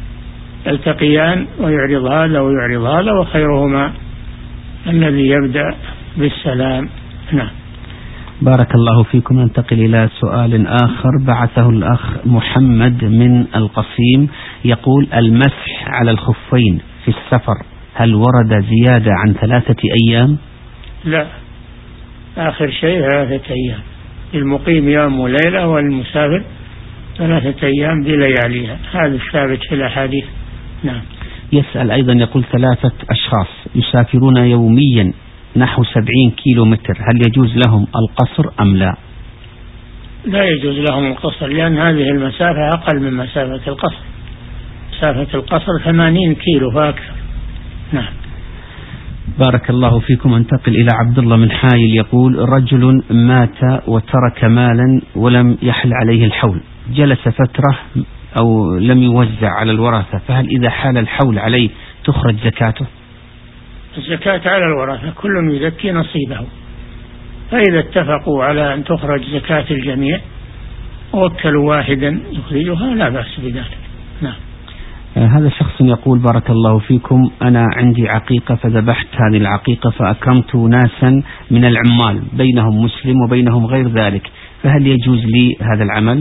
يلتقيان ويعرض هذا ويعرض هذا وخيرهما الذي يبدأ بالسلام. نعم. بارك الله فيكم. ننتقل إلى سؤال آخر بعثه الأخ محمد من القصيم يقول المسح على الخفين في السفر هل ورد زيادة عن 3 أيام؟ لا، آخر شيء 3 أيام، المقيم يوم وليلة والمسافر 3 أيام بلياليها، هذا الثابت في الأحاديث. نعم. يسأل أيضا يقول 3 أشخاص يسافرون يوميا نحو 70 كيلو متر هل يجوز لهم القصر أم لا؟ لا يجوز لهم القصر، لأن هذه المسافة أقل من مسافة القصر، مسافة القصر 80 كيلو فأكثر. نعم. بارك الله فيكم. انتقل إلى عبد الله من حايل يقول رجل مات وترك مالا ولم يحل عليه الحول، جلس فترة أو لم يوزع على الورثة، فهل إذا حال الحول عليه تخرج زكاته؟ الزكاة على الورثة، كل يزكي نصيبه، فإذا اتفقوا على أن تخرج زكاة الجميع ووكلوا واحدا يخرجها لا بأس بذلك. نعم. هذا شخص يقول بارك الله فيكم أنا عندي عقيقة فذبحت هذه العقيقة فأكرمت ناسا من العمال بينهم مسلم وبينهم غير ذلك، فهل يجوز لي هذا العمل؟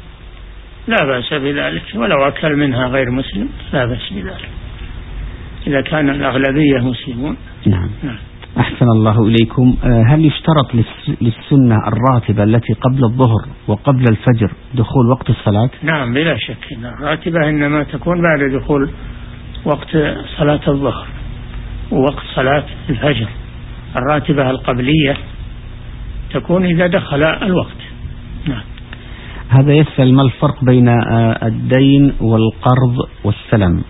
لا بأس بذلك، ولو أكل منها غير مسلم لا بأس بذلك إذا كان الأغلبية مسلمون. نعم. أحسن الله إليكم. هل يشترط للسنة الراتبة التي قبل الظهر وقبل الفجر دخول وقت الصلاة؟ نعم بلا شك، إن الراتبة إنما تكون بعد دخول وقت صلاة الظهر ووقت صلاة الفجر، الراتبة القبلية تكون إذا دخل الوقت. نعم. هذا يسأل ما الفرق بين الدين والقرض والسلم؟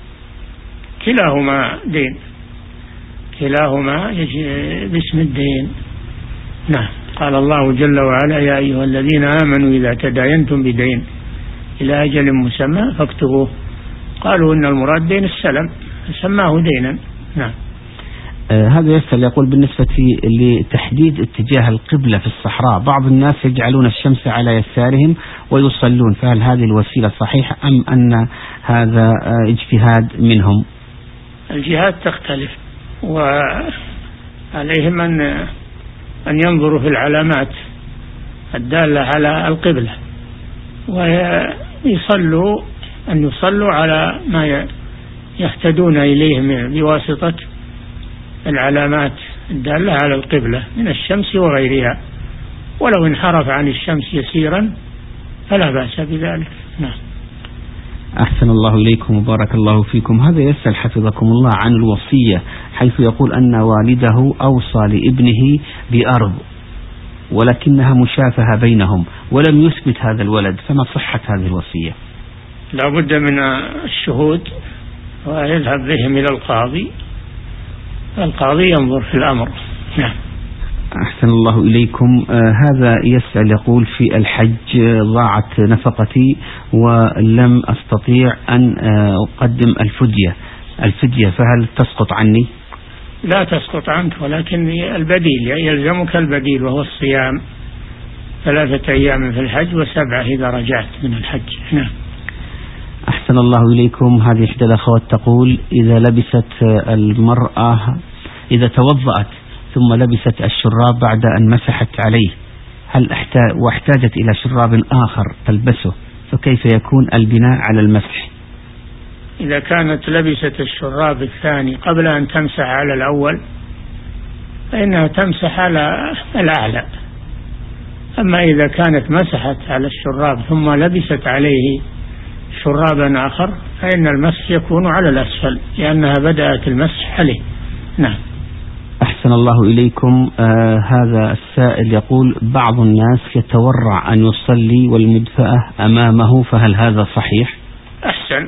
كلاهما دين، كلاهما باسم الدين. نعم. قال الله جل وعلا: يا أيها الذين آمنوا إذا تداينتم بدين إلى أجل مسمى فاكتبوه. قالوا إن المراد دين السلم فسماه دينا. نعم. هذا يسأل يقول: بالنسبة لتحديد اتجاه القبلة في الصحراء، بعض الناس يجعلون الشمس على يسارهم ويصلون، فهل هذه الوسيلة صحيحة أم أن هذا اجتهاد منهم؟ الجهات تختلف، وعليهم أن ينظروا في العلامات الدالة على القبلة، ويصلوا على ما يهتدون إليه بواسطة العلامات الدالة على القبلة من الشمس وغيرها، ولو انحرف عن الشمس يسيرا فلا بأس بذلك. نعم. أحسن الله إليكم وبارك الله فيكم. هذا يسأل حفظكم الله عن الوصية، حيث يقول أن والده أوصى لابنه بأرض ولكنها مشافهة بينهم ولم يثبت هذا الولد، فما صحة هذه الوصية؟ لا بد من الشهود، ويذهب بهم إلى القاضي ينظر في الأمر. نعم. أحسن الله إليكم. هذا يسأل يقول: في الحج ضاعت نفقتي ولم أستطيع أن أقدم الفدية، فهل تسقط عني؟ لا تسقط عنك، ولكن البديل يلزمك البديل، وهو الصيام 3 أيام في الحج و7 إذا رجعت من الحج. نعم. أحسن الله إليكم. هذه إحدى الأخوات تقول: إذا توضأت ثم لبست الشراب بعد أن مسحت عليه، هل واحتاجت إلى شراب آخر تلبسه، فكيف يكون البناء على المسح؟ إذا كانت لبست الشراب الثاني قبل أن تمسح على الأول فإنها تمسح على الأعلى، أما إذا كانت مسحت على الشراب ثم لبست عليه شرابا آخر فإن المسح يكون على الأسفل، لأنها بدأت المسح عليه. نعم. أحسن الله إليكم. هذا السائل يقول: بعض الناس يتورع أن يصلي والمدفأة أمامه، فهل هذا صحيح؟ أحسن،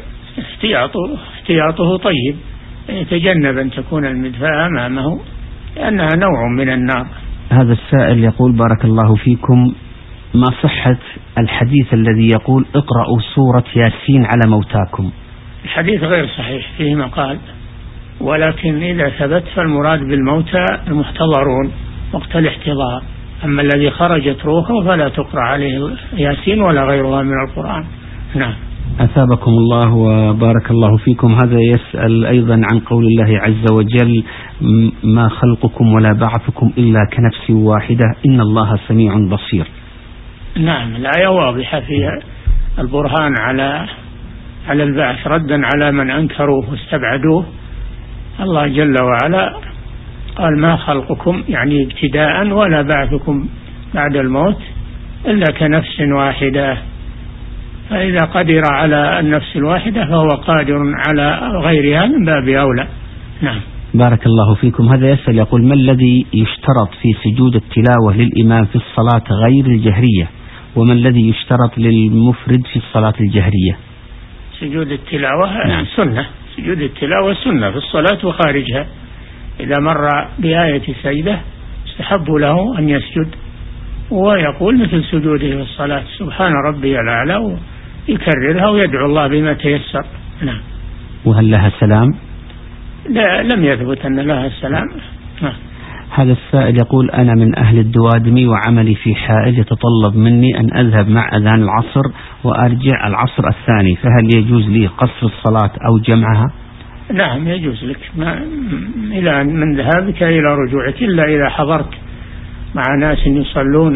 احتياطه طيب، يتجنب أن تكون المدفأة أمامه لأنها نوع من النار. هذا السائل يقول: بارك الله فيكم، ما صحة الحديث الذي يقول: اقرأوا سورة ياسين على موتاكم؟ الحديث غير صحيح، فيه مقال، ولكن إذا ثبت فالمراد بالموتى المحتضرون وقت الاحتضار، أما الذي خرجت روحه فلا تقرأ عليه ياسين ولا غيرها من القرآن. نعم. أثابكم الله وبارك الله فيكم. هذا يسأل أيضا عن قول الله عز وجل: ما خلقكم ولا بعثكم إلا كنفس واحدة إن الله سميع بصير. نعم، الآية واضحة فيها البرهان على البعث، ردا على من أنكروه واستبعدوه. الله جل وعلا قال: ما خلقكم يعني ابتداء ولا بعثكم بعد الموت إلا كنفس واحدة، فإذا قدر على النفس الواحدة فهو قادر على غيرها من باب أولى. نعم. بارك الله فيكم. هذا يسأل يقول: ما الذي يشترط في سجود التلاوة للإمام في الصلاة غير الجهرية، وما الذي يشترط للمفرد في الصلاة الجهرية؟ سجود التلاوة نعم. سنة، سجود التلاوة سنة في الصلاة وخارجها، إذا مر بآية سجدة استحب له أن يسجد ويقول مثل سجوده في الصلاة: سبحان ربي الأعلى، يكررها ويدعو الله بما تيسر. نعم. وهل لها سلام؟ لا، لم يثبت أن لها السلام. نعم. هذا السائل يقول: أنا من أهل الدوادمي وعملي في حائل يتطلب مني أن أذهب مع أذان العصر وأرجع العصر الثاني، فهل يجوز لي قصر الصلاة أو جمعها؟ نعم يجوز لك إلى من ذهابك إلى رجوعك، إلا إذا حضرت مع ناس يصلون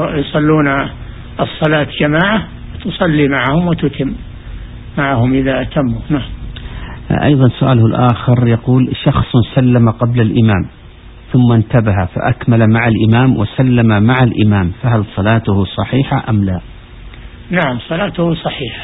الصلاة جماعة تصلي معهم وتتم معهم إذا أتموا. نعم. أيضا سؤاله الآخر يقول: شخص سلم قبل الإمام ثم انتبه فأكمل مع الإمام وسلم مع الإمام، فهل صلاته صحيحة أم لا؟ نعم صلاته صحيحة،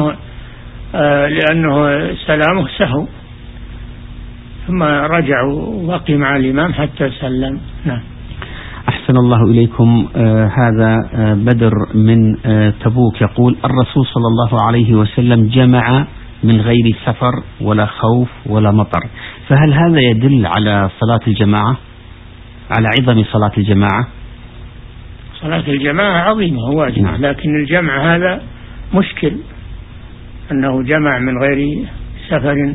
لأنه سلامه سهو، ثم رجع وبقي مع الإمام حتى سلم. نعم. أحسن الله إليكم. هذا بدر من تبوك يقول: الرسول صلى الله عليه وسلم جمع من غير سفر ولا خوف ولا مطر، فهل هذا يدل على صلاة الجماعة، على عظم صلاة الجماعة؟ صلاة الجماعة عظيمة وواجبة، لكن الجمع هذا مشكل، أنه جمع من غير سفر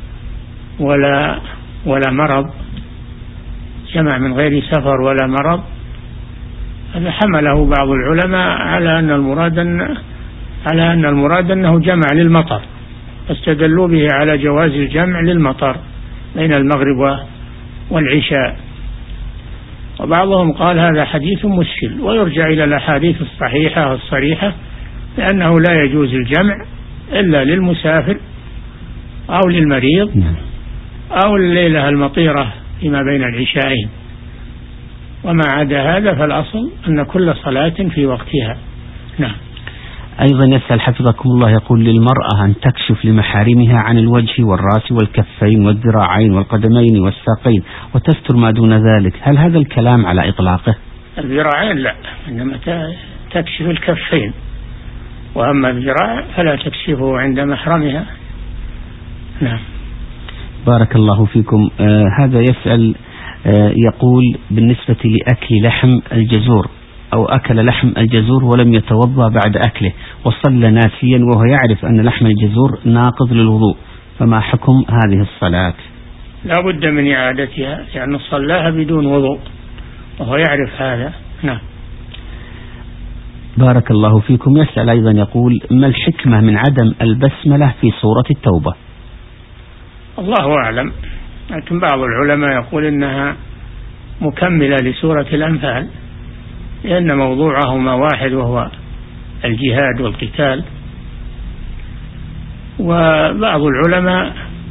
ولا مرض، جمع من غير سفر ولا مرض. هذا حمله بعض العلماء على أن المراد أنه جمع للمطر، فاستدلوا به على جواز الجمع للمطر بين المغرب والعشاء. وبعضهم قال هذا حديث مشكل، ويرجع إلى الأحاديث الصحيحة الصريحة لأنه لا يجوز الجمع إلا للمسافر أو للمريض أو الليلة المطيرة فيما بين العشاءين، وما عدا هذا فالأصل أن كل صلاة في وقتها. نعم. أيضا يسأل حفظكم الله، يقول للمرأة أن تكشف لمحارمها عن الوجه والرأس والكفين والذراعين والقدمين والساقين وتستر ما دون ذلك، هل هذا الكلام على إطلاقه؟ الذراعين لا، إنما تكشف الكفين، وأما الذراع فلا تكشفه عند محرمها. نعم. بارك الله فيكم. هذا يسأل يقول بالنسبة لأكل لحم الجزور، أو أكل لحم الجزور ولم يتوضأ بعد أكله وصلى ناسيا وهو يعرف أن لحم الجزور ناقض للوضوء، فما حكم هذه الصلاة؟ لا بد من إعادتها، يعني صلاها بدون وضوء وهو يعرف هذا. نعم. بارك الله فيكم. يسأل أيضا يقول ما الحكمة من عدم البسملة في سورة التوبة؟ الله أعلم، لكن بعض العلماء يقول إنها مكملة لسورة الأنفال، لأن موضوعهما واحد وهو الجهاد والقتال. وبعض العلماء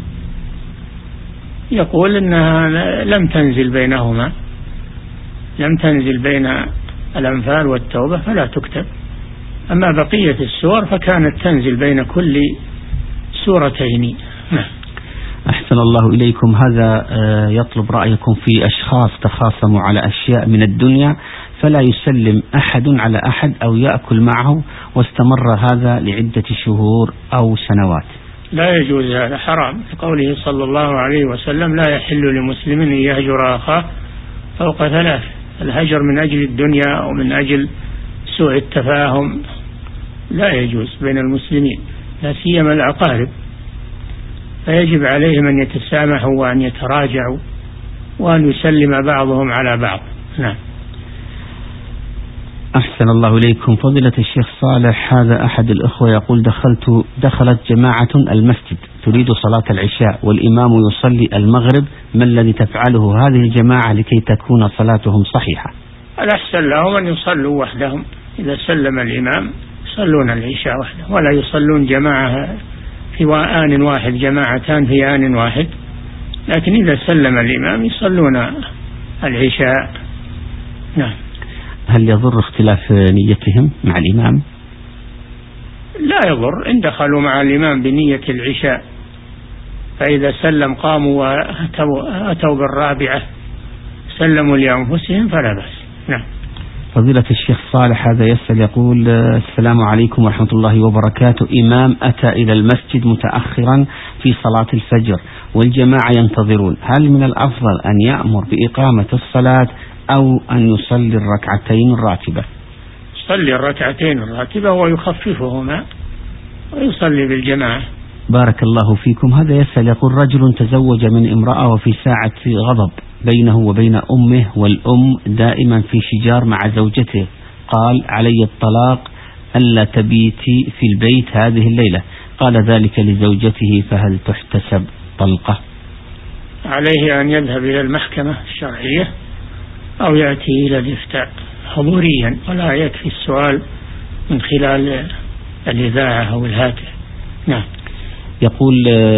يقول إنها لم تنزل بينهما، لم تنزل بين الأنفال والتوبة فلا تكتب، أما بقية السور فكانت تنزل بين كل سورتين. أحسن الله إليكم. هذا يطلب رأيكم في أشخاص تخاصموا على أشياء من الدنيا فلا يسلم أحد على أحد أو يأكل معه، واستمر هذا لعدة شهور أو سنوات. لا يجوز هذا، حرام، لقوله صلى الله عليه وسلم لا يحل لمسلم أن يهجر أخاه فوق 3. الهجر من أجل الدنيا أو من أجل سوء التفاهم لا يجوز بين المسلمين، لا سيما الأقارب، فيجب عليهم أن يتسامحوا وأن يتراجعوا وأن يسلم بعضهم على بعض. نعم. أحسن الله إليكم. فضيلة الشيخ صالح، هذا أحد الأخوة يقول دخلت جماعة المسجد تريد صلاة العشاء والإمام يصلي المغرب، ما الذي تفعله هذه الجماعة لكي تكون صلاتهم صحيحة؟ الأحسن لهم أن يصلوا وحدهم، إذا سلم الإمام يصلون العشاء وحدهم، ولا يصلون جماعة في آن واحد، جماعتان في آن واحد، لكن إذا سلم الإمام يصلون العشاء. نعم. هل يضر اختلاف نيتهم مع الإمام؟ لا يضر، إن دخلوا مع الإمام بنية العشاء فإذا سلم قاموا وأتوا بالرابعة سلموا لأنفسهم فلا بأس. نعم. فضيلة الشيخ صالح، هذا يسأل يقول السلام عليكم ورحمة الله وبركاته، إمام أتى إلى المسجد متأخرا في صلاة الفجر والجماعة ينتظرون، هل من الأفضل أن يأمر بإقامة الصلاة أو أن يصلي الركعتين الراتبة؟ يصلي الركعتين الراتبة ويخففهما ويصلي بالجماعة. بارك الله فيكم. هذا يسأل يقول رجل تزوج من امرأة وفي ساعة غضب بينه وبين أمه، والأم دائما في شجار مع زوجته، قال علي الطلاق ألا تبيتي في البيت هذه الليلة، قال ذلك لزوجته، فهل تحتسب طلقة؟ عليه أن يذهب إلى المحكمة الشرعية أو يأتي إلى الإفتاء حضوريا، ولا يكفي السؤال من خلال الإذاعة أو الهاتف. نعم. يقول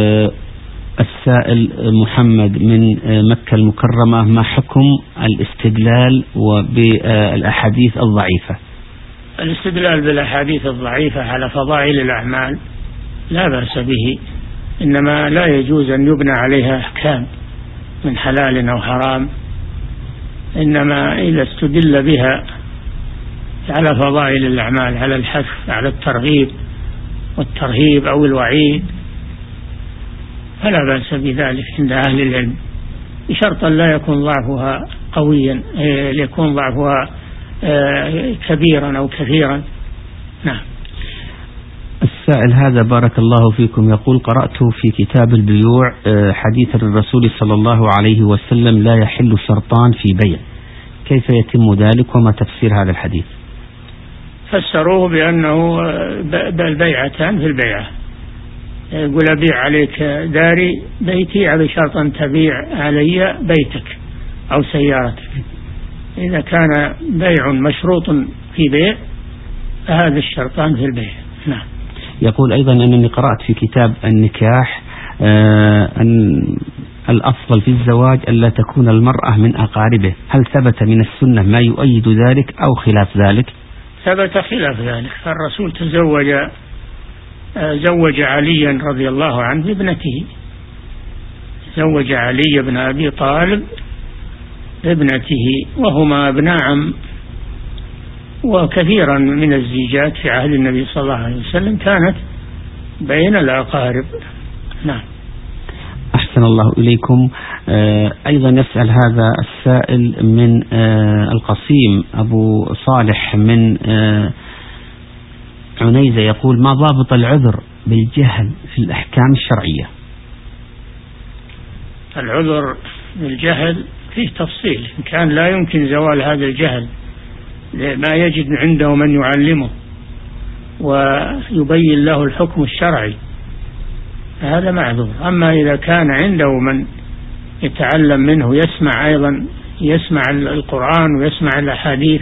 السائل محمد من مكة المكرمة، ما حكم الاستدلال بالأحاديث الضعيفة؟ الاستدلال بالأحاديث الضعيفة على فضائل الأعمال لا بأس به، إنما لا يجوز أن يبنى عليها أحكام من حلال أو حرام، إنما إذا استدل بها على فضائل الأعمال، على الحث على الترغيب والترهيب أو الوعيد، فلا بأس بذلك عند أهل العلم، بشرط لا يكون ضعفها قويا، يكون ضعفها كبيرا أو كثيرا. نعم. السائل هذا بارك الله فيكم يقول: قرأت في كتاب البيوع حديث الرسول صلى الله عليه وسلم: لا يحل شرطان في بيع، كيف يتم ذلك وما تفسير هذا الحديث؟ فسروه بأنه البيعتان في البيعة. يقول: أبيع عليك داري بيتي على شرط أن تبيع علي بيتك أو سيارتك. إذا كان بيع مشروط في بيع فهذا الشرطان في البيع. نعم. يقول أيضا أنني قرأت في كتاب النكاح أن الأفضل في الزواج ألا تكون المرأة من أقاربه، هل ثبت من السنة ما يؤيد ذلك أو خلاف ذلك؟ ثبت خلاف ذلك، فالرسول زوج عليا رضي الله عنه بابنته، زوج علي بن أبي طالب ابنته، وهما ابناء عم. وكثيرا من الزيجات في عهد النبي صلى الله عليه وسلم كانت بين الأقارب. نعم. أحسن الله إليكم. أيضا يسأل هذا السائل من القصيم أبو صالح من عنيزة، يقول: ما ضابط العذر بالجهل في الأحكام الشرعية؟ العذر بالجهل فيه تفصيل، إن كان لا يمكن زوال هذا الجهل ما يجد عنده من يعلمه ويبين له الحكم الشرعي فهذا معذور. أما إذا كان عنده من يتعلم منه، يسمع أيضا، يسمع القرآن ويسمع الأحاديث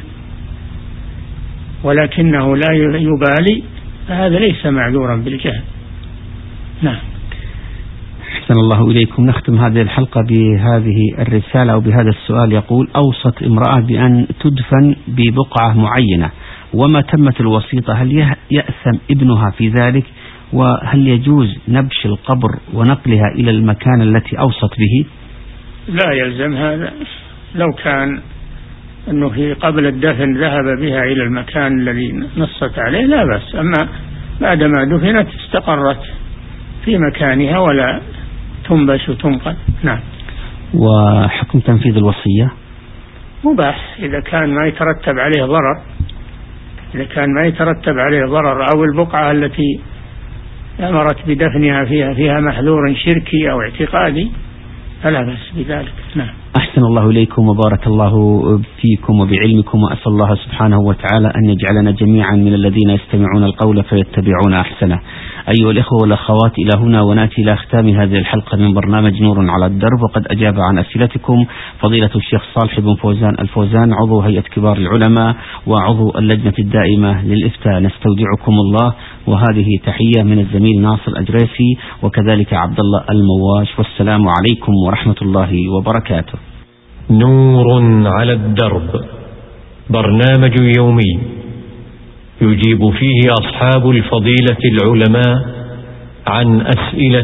ولكنه لا يبالي، فهذا ليس معذورا بالجهل. نعم. أحسن الله إليكم. نختم هذه الحلقة بهذه الرسالة أو بهذا السؤال، يقول: أوصت امرأة بأن تدفن ببقعة معينة وما تمت الوسيطة، هل يأثم ابنها في ذلك؟ وهل يجوز نبش القبر ونقلها إلى المكان التي أوصت به؟ لا يلزم هذا، لو كان أنه في قبل الدفن ذهب بها إلى المكان الذي نصت عليه لا بأس، أما بعدما دفنت استقرت في مكانها ولا تنبش وتنقل. نعم. وحكم تنفيذ الوصية مباح إذا كان ما يترتب عليه ضرر، إذا كان ما يترتب عليه ضرر أو البقعة التي أمرت بدفنها فيها محذور شركي أو اعتقادي فلا بأس بذلك. نعم. أحسن الله إليكم وبارك الله فيكم وبعلمكم، وأسأل الله سبحانه وتعالى أن يجعلنا جميعا من الذين يستمعون القول فيتبعون أحسنه. أيها الإخوة والأخوات، إلى هنا ونأتي إلى ختام هذه الحلقة من برنامج نور على الدرب، وقد أجاب عن أسئلتكم فضيلة الشيخ صالح بن فوزان الفوزان، عضو هيئة كبار العلماء وعضو اللجنة الدائمة للإفتاء. نستودعكم الله، وهذه تحية من الزميل ناصر الأجريسي وكذلك عبد الله المواش، والسلام عليكم ورحمة الله وبركاته. نور على الدرب، برنامج يومي يجيب فيه أصحاب الفضيلة العلماء عن أسئلة